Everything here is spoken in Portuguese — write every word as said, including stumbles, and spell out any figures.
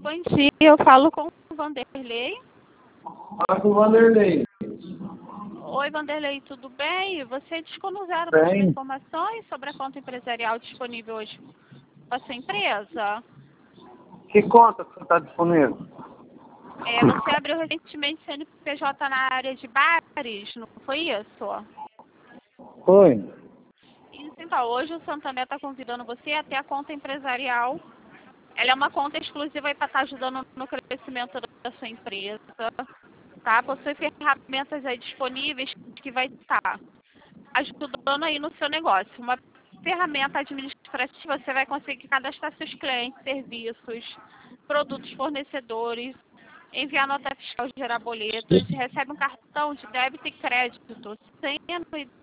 bom dia. Eu falo com o Vanderlei. Fala com o Vanderlei. Oi, Vanderlei, tudo bem? Você desconozaram Bem. informações sobre a conta empresarial disponível hoje para sua empresa? Que conta que você está disponível? É, você abriu recentemente C N P J na área de bares, não foi isso? Foi. Isso, então, hoje o Santander está convidando você até a conta empresarial. Ela é uma conta exclusiva para estar ajudando no crescimento da sua empresa, tá? Possui ferramentas aí disponíveis que vai estar ajudando aí no seu negócio. Uma ferramenta administrativa, você vai conseguir cadastrar seus clientes, serviços, produtos, fornecedores, enviar nota fiscal, gerar boletos, recebe um cartão de débito e crédito sem anuidade